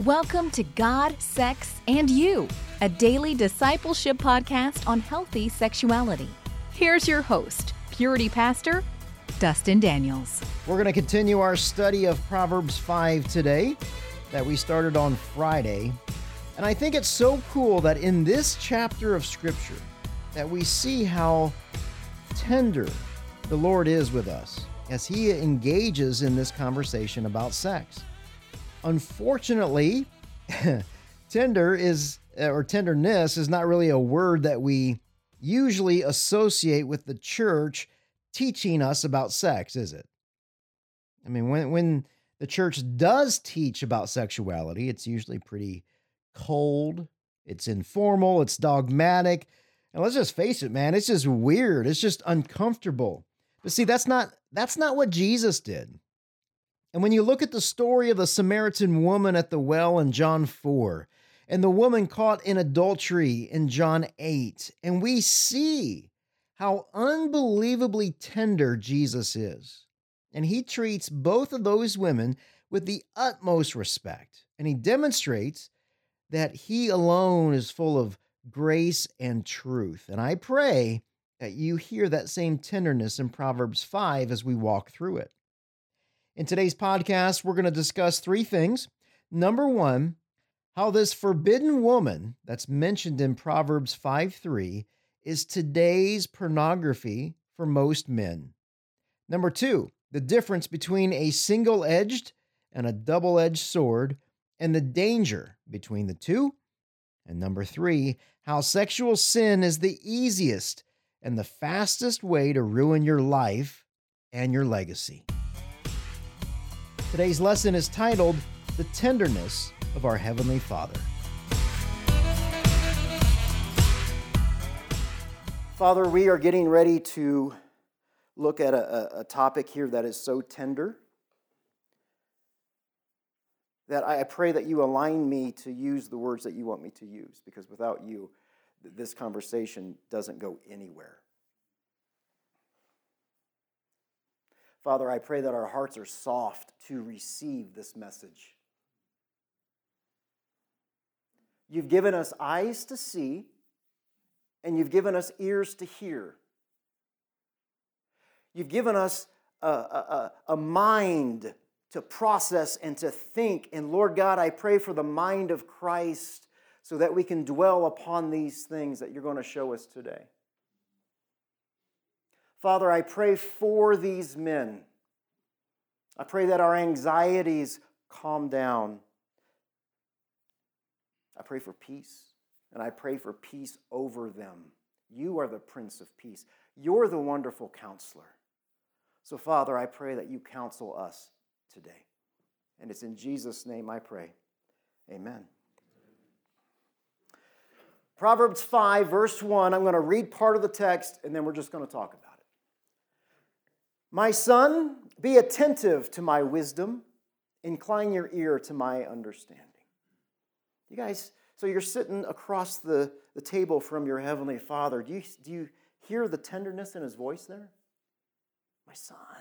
Welcome to God, Sex, and You, a daily discipleship podcast on healthy sexuality. Here's your host, Purity Pastor, Dustin Daniels. We're going to continue our study of Proverbs 5 today that we started on Friday. And I think it's so cool that in this chapter of Scripture that we see how tender the Lord is with us as He engages in this conversation about sex. Unfortunately, tenderness is not really a word that we usually associate with the church teaching us about sex, is it? I mean, when the church does teach about sexuality, it's usually pretty cold, it's informal, it's dogmatic, and let's just face it, man, it's just weird, it's just uncomfortable. But see, that's not what Jesus did. And when you look at the story of the Samaritan woman at the well in John 4, and the woman caught in adultery in John 8, and we see how unbelievably tender Jesus is. And He treats both of those women with the utmost respect. And He demonstrates that He alone is full of grace and truth. And I pray that you hear that same tenderness in Proverbs 5 as we walk through it. In today's podcast, we're going to discuss three things. Number one, how this forbidden woman that's mentioned in Proverbs 5:3 is today's pornography for most men. Number two, the difference between a single-edged and a double-edged sword and the danger between the two. And number three, how sexual sin is the easiest and the fastest way to ruin your life and your legacy. Today's lesson is titled, The Tenderness of Our Heavenly Father. Father, we are getting ready to look at a topic here that is so tender that I pray that you align me to use the words that you want me to use, because without you, this conversation doesn't go anywhere. Father, I pray that our hearts are soft to receive this message. You've given us eyes to see, and you've given us ears to hear. You've given us a mind to process and to think. And Lord God, I pray for the mind of Christ so that we can dwell upon these things that you're going to show us today. Father, I pray for these men. I pray that our anxieties calm down. I pray for peace, and I pray for peace over them. You are the Prince of Peace. You're the wonderful counselor. So, Father, I pray that you counsel us today. And it's in Jesus' name I pray. Amen. Proverbs 5, verse 1, I'm going to read part of the text, and then we're just going to talk about it. My son, be attentive to my wisdom. Incline your ear to my understanding. You guys, so you're sitting across the table from your Heavenly Father. Do you hear the tenderness in His voice there? My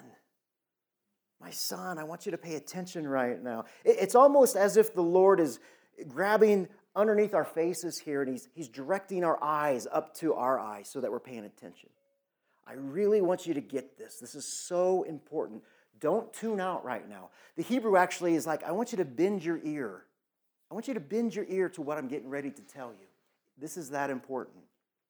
son, I want you to pay attention right now. It's almost as if the Lord is grabbing underneath our faces here, and He's directing our eyes up to our eyes so that we're paying attention. I really want you to get this. This is so important. Don't tune out right now. The Hebrew actually is like, I want you to bend your ear. I want you to bend your ear to what I'm getting ready to tell you. This is that important.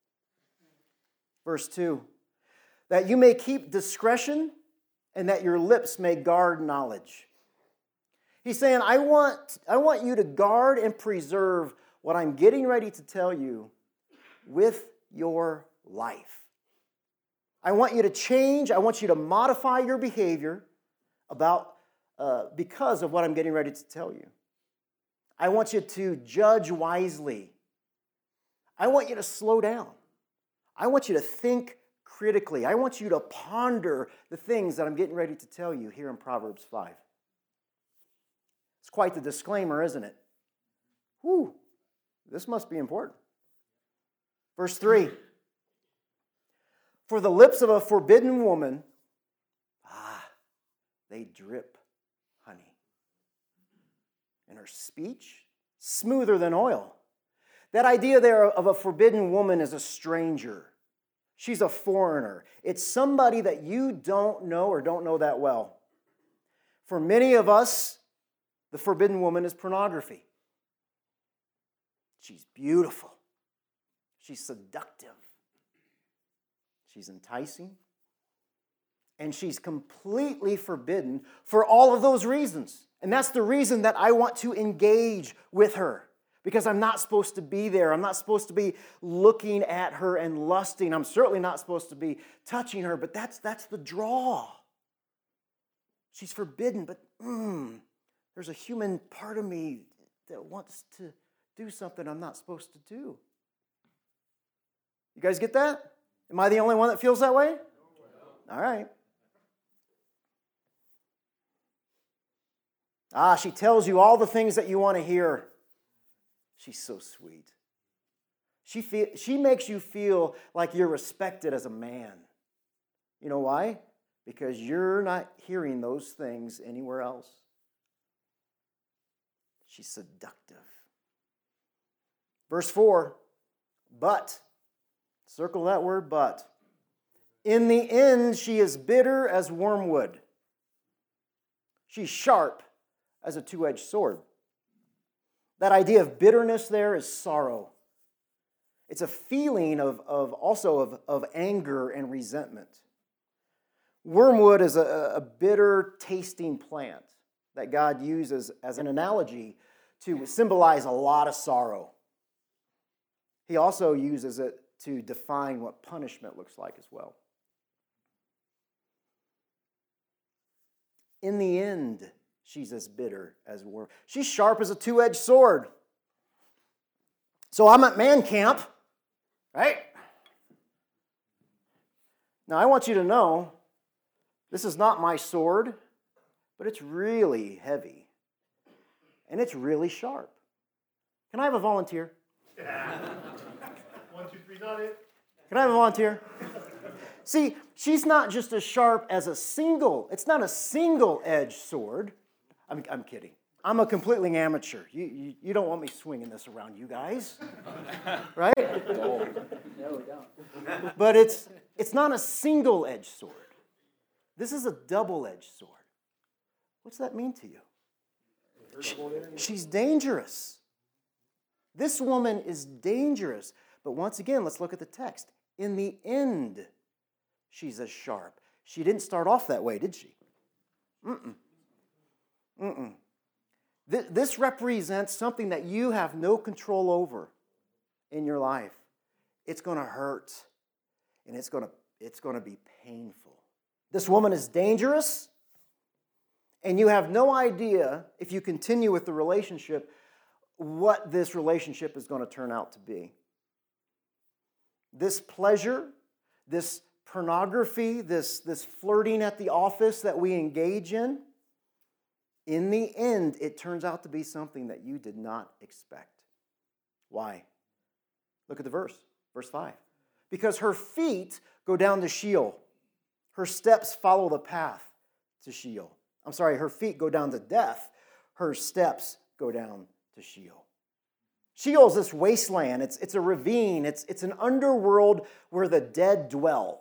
Verse 2, that you may keep discretion and that your lips may guard knowledge. He's saying, I want you to guard and preserve what I'm getting ready to tell you with your life. I want you to change. I want you to modify your behavior because of what I'm getting ready to tell you. I want you to judge wisely. I want you to slow down. I want you to think critically. I want you to ponder the things that I'm getting ready to tell you here in Proverbs 5. It's quite the disclaimer, isn't it? Whew, this must be important. Verse 3. For the lips of a forbidden woman, they drip honey. and her speech smoother than oil. That idea there of a forbidden woman is a stranger. She's a foreigner. It's somebody that you don't know or don't know that well. For many of us, the forbidden woman is pornography. She's beautiful. She's seductive. She's enticing. And she's completely forbidden for all of those reasons. And that's the reason that I want to engage with her. Because I'm not supposed to be there. I'm not supposed to be looking at her and lusting. I'm certainly not supposed to be touching her, but that's the draw. She's forbidden, but there's a human part of me that wants to do something I'm not supposed to do. You guys get that? Am I the only one that feels that way? All right. She tells you all the things that you want to hear. She's so sweet. She makes you feel like you're respected as a man. You know why? Because you're not hearing those things anywhere else. She's seductive. Verse 4, but, circle that word but. In the end, she is bitter as wormwood. She's sharp as a two-edged sword. That idea of bitterness there is sorrow. It's a feeling of anger and resentment. Wormwood is a bitter tasting plant that God uses as an analogy to symbolize a lot of sorrow. He also uses it to define what punishment looks like as well. In the end, she's as bitter as worm. She's sharp as a two-edged sword. So I'm at man camp, right? Now I want you to know, this is not my sword, but it's really heavy. And it's really sharp. Can I have a volunteer? 1, 2, 3, not it. Can I have a volunteer? See, she's not just as sharp as it's not a single-edged sword. I'm kidding. I'm a completely amateur. You don't want me swinging this around, you guys. Right? No, we don't. But it's not a single-edged sword. This is a double-edged sword. What's that mean to you? She's dangerous. This woman is dangerous. But once again, let's look at the text. In the end, she's as sharp. She didn't start off that way, did she? This represents something that you have no control over in your life. It's going to hurt, and it's going to be painful. This woman is dangerous, and you have no idea, if you continue with the relationship, what this relationship is going to turn out to be. This pleasure, this pornography, this flirting at the office that we engage in the end, it turns out to be something that you did not expect. Why? Look at the verse 5. Because her feet go down to Sheol. Her steps follow the path to Sheol. Her feet go down to death. Her steps go down to Sheol. Sheol is this wasteland. It's a ravine. It's an underworld where the dead dwell.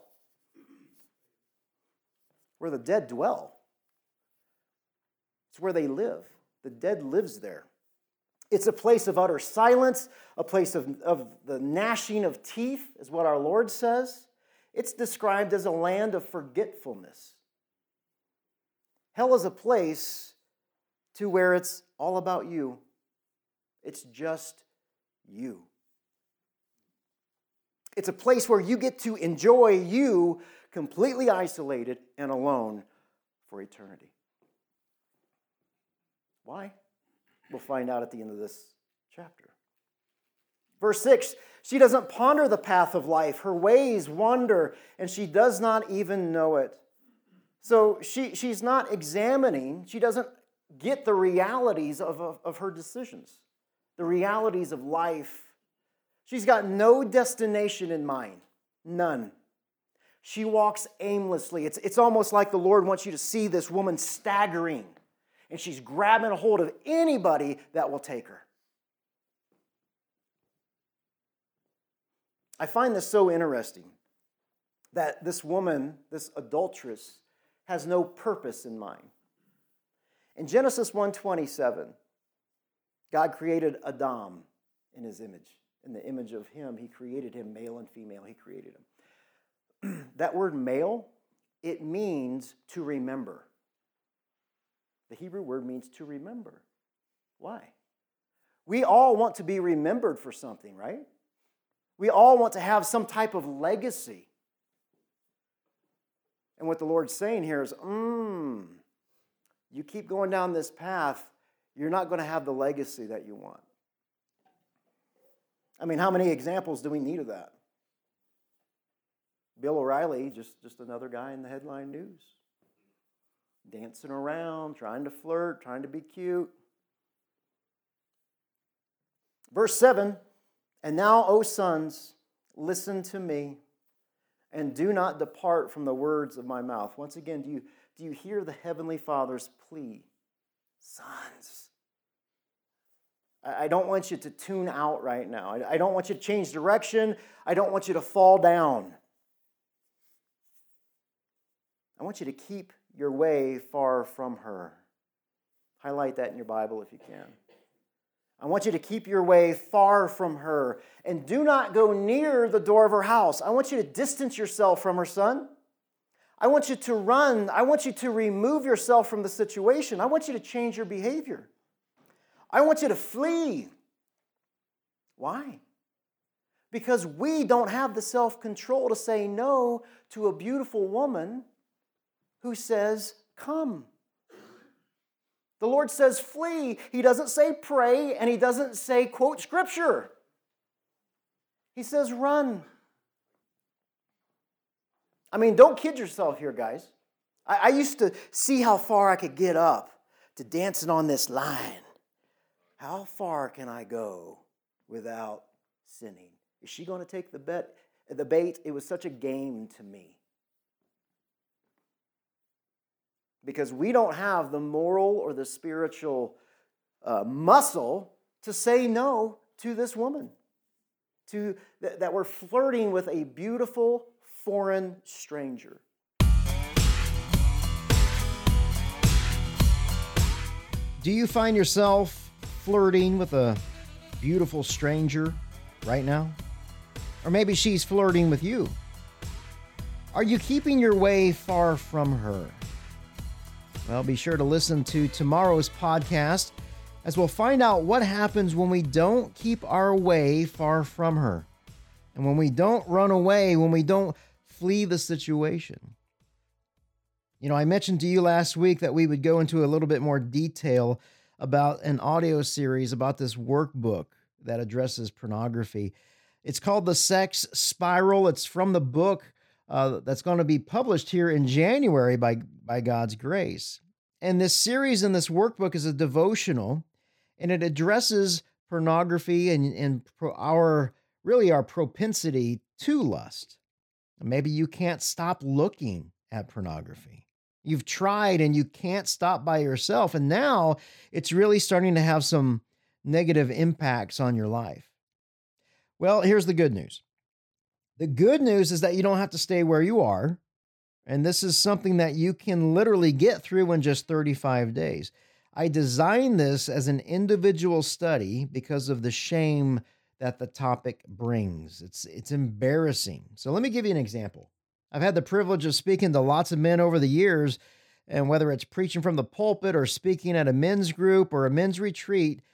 Where the dead dwell. It's where they live. The dead lives there. It's a place of utter silence, a place of the gnashing of teeth, is what our Lord says. It's described as a land of forgetfulness. Hell is a place to where it's all about you. It's just you. It's a place where you get to enjoy you completely isolated and alone for eternity. Why? We'll find out at the end of this chapter. Verse 6, she doesn't ponder the path of life. Her ways wander, and she does not even know it. So she's not examining, she doesn't get the realities of her decisions, the realities of life. She's got no destination in mind, none. She walks aimlessly. It's almost like the Lord wants you to see this woman staggering. and she's grabbing a hold of anybody that will take her. I find this so interesting that this woman, this adulteress, has no purpose in mind. In Genesis 1:27, God created Adam in his image. In the image of him, he created him, male and female, he created him. That word male, it means to remember. The Hebrew word means to remember. Why? We all want to be remembered for something, right? We all want to have some type of legacy. And what the Lord's saying here is, you keep going down this path, you're not going to have the legacy that you want. I mean, how many examples do we need of that? Bill O'Reilly, just another guy in the headline news. Dancing around, trying to flirt, trying to be cute. Verse 7, and now, O sons, listen to me, and do not depart from the words of my mouth. Once again, do you hear the Heavenly Father's plea? Sons, I don't want you to tune out right now. I don't want you to change direction. I don't want you to fall down. I want you to keep your way far from her. Highlight that in your Bible if you can. I want you to keep your way far from her, and do not go near the door of her house. I want you to distance yourself from her, son. I want you to run. I want you to remove yourself from the situation. I want you to change your behavior. I want you to flee. Why? Because we don't have the self-control to say no to a beautiful woman who says, come. The Lord says flee. He doesn't say pray, and he doesn't say quote scripture. He says run. I mean, don't kid yourself here, guys. I used to see how far I could get up to dancing on this line. How far can I go without sinning? Is she going to take the bait? It was such a game to me. Because we don't have the moral or the spiritual muscle to say no to this woman. That we're flirting with a beautiful foreign stranger. Do you find yourself flirting with a beautiful stranger right now? Or maybe she's flirting with you. Are you keeping your way far from her? Well, be sure to listen to tomorrow's podcast as we'll find out what happens when we don't keep our way far from her. And when we don't run away, when we don't flee the situation. You know, I mentioned to you last week that we would go into a little bit more detail about an audio series about this workbook that addresses pornography. It's called The Sex Spiral. It's from the book that's going to be published here in January by God's grace. And this series in this workbook is a devotional, and it addresses pornography and our propensity to lust. Maybe you can't stop looking at pornography. You've tried and you can't stop by yourself, and now it's really starting to have some negative impacts on your life. Well, here's the good news. The good news is that you don't have to stay where you are, and this is something that you can literally get through in just 35 days. I designed this as an individual study because of the shame that the topic brings. It's embarrassing. So let me give you an example. I've had the privilege of speaking to lots of men over the years, and whether it's preaching from the pulpit or speaking at a men's group or a men's retreat,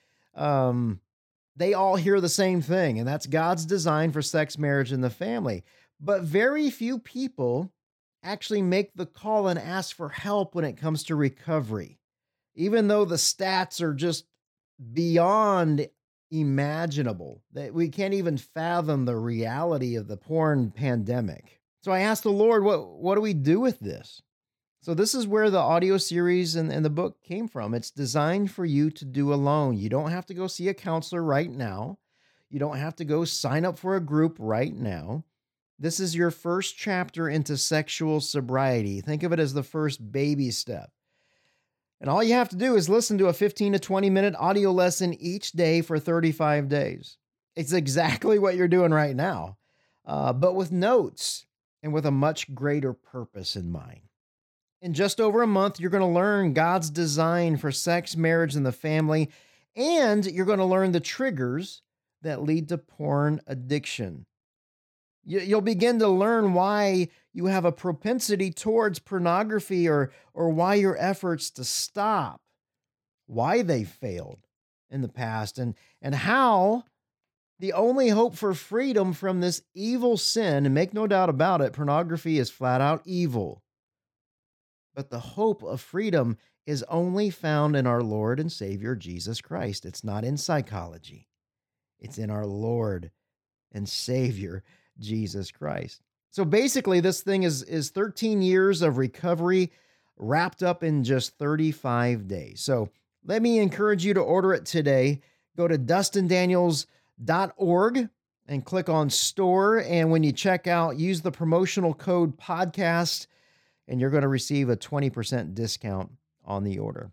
they all hear the same thing, and that's God's design for sex, marriage, and the family. But very few people actually make the call and ask for help when it comes to recovery, even though the stats are just beyond imaginable, that we can't even fathom the reality of the porn pandemic. So I asked the Lord, what do we do with this? So this is where the audio series and the book came from. It's designed for you to do alone. You don't have to go see a counselor right now. You don't have to go sign up for a group right now. This is your first chapter into sexual sobriety. Think of it as the first baby step. And all you have to do is listen to a 15 to 20 minute audio lesson each day for 35 days. It's exactly what you're doing right now, but with notes and with a much greater purpose in mind. In just over a month, you're going to learn God's design for sex, marriage, and the family, and you're going to learn the triggers that lead to porn addiction. You'll begin to learn why you have a propensity towards pornography or why your efforts to stop, why they failed in the past, and how the only hope for freedom from this evil sin, and make no doubt about it, pornography is flat out evil. But the hope of freedom is only found in our Lord and Savior, Jesus Christ. It's not in psychology. It's in our Lord and Savior, Jesus Christ. So basically, this thing is 13 years of recovery wrapped up in just 35 days. So let me encourage you to order it today. Go to dustindaniels.org and click on store. And when you check out, use the promotional code podcast, and you're going to receive a 20% discount on the order.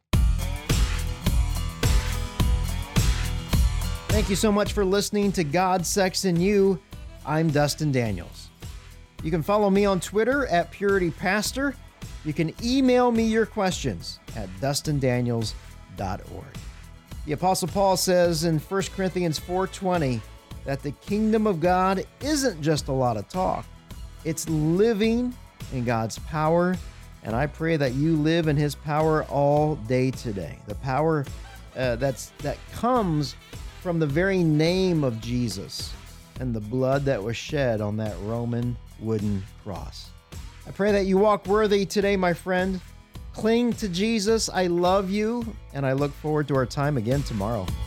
Thank you so much for listening to God, Sex, and You. I'm Dustin Daniels. You can follow me on Twitter at PurityPastor. You can email me your questions at dustindaniels.org. The Apostle Paul says in 1 Corinthians 4:20 that the kingdom of God isn't just a lot of talk. It's living in God's power, and I pray that you live in His power all day today. The power that comes from the very name of Jesus and the blood that was shed on that Roman wooden cross. I pray that you walk worthy today, my friend. Cling to Jesus. I love you, and I look forward to our time again tomorrow.